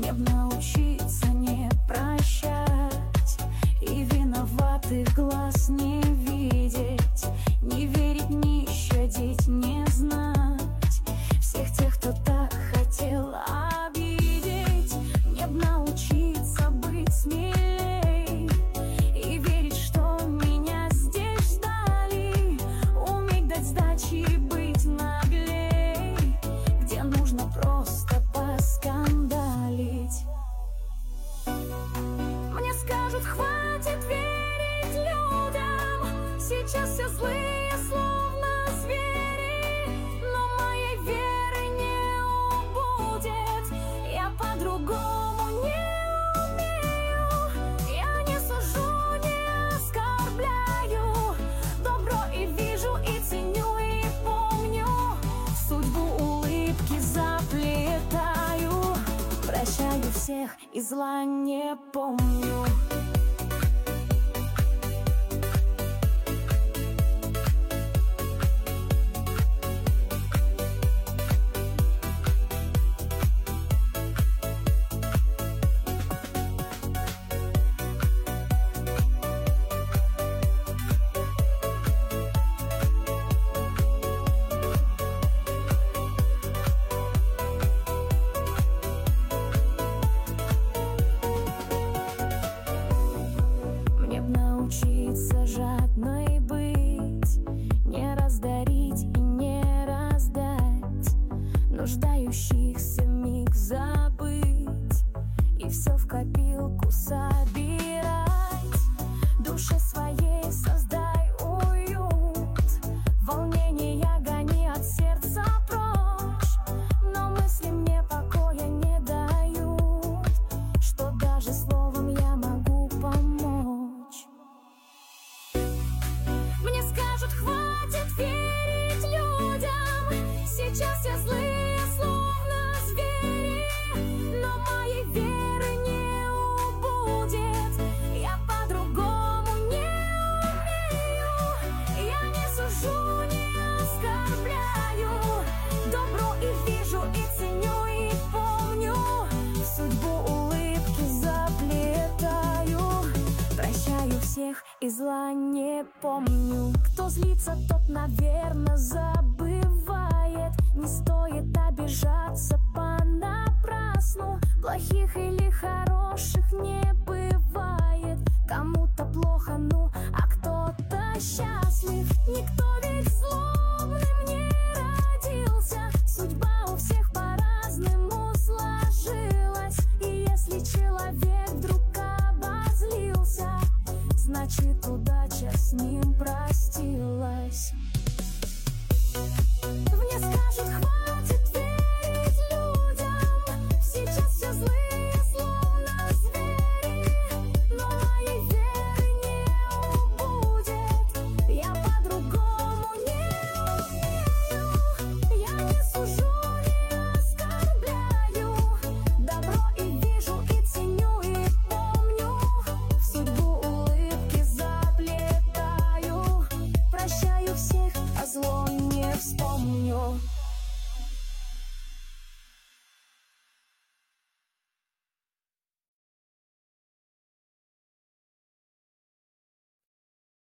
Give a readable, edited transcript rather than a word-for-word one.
Мне б научиться не прощать и виноватых глаз не видеть, не верить, не щадить, не знать всех тех, кто так хотел обидеть. Мне б научиться быть смелей и верить, что меня здесь ждали, уметь дать сдачи и быть наглей, где нужно просто поскандалить. Мне скажут, хватит верить людям, сейчас все злые, словно звери, но моей веры не убудет, я по-другому не умею. Я не сужу, не оскорбляю, добро и вижу, и ценю, и помню, в судьбу улыбки заплетаю, прощаю всех и зла не помню. Научиться жадной быть, не раздарить и не раздать, нуждающихся вмиг забыть и все в копилку собирать. Душе своей создай уют, волнения гони от сердца прочь, но мысли мне покоя не дают, что даже словом я могу помочь. Мне скажут, хватит верить людям, сейчас все злые, словно звери, но моей веры не убудет, я по-другому не умею. Я не сужу, не оскорбляю, добро и вижу, и ценю, и помню, в судьбу улыбки заплетаю, прощаю всех и зла не помню. Кто злится, тот, наверно, забывает, не стоит обижаться понапрасну, плохих или хороших не бывает, кому-то плохо, ну, а кто-то счастлив. Никто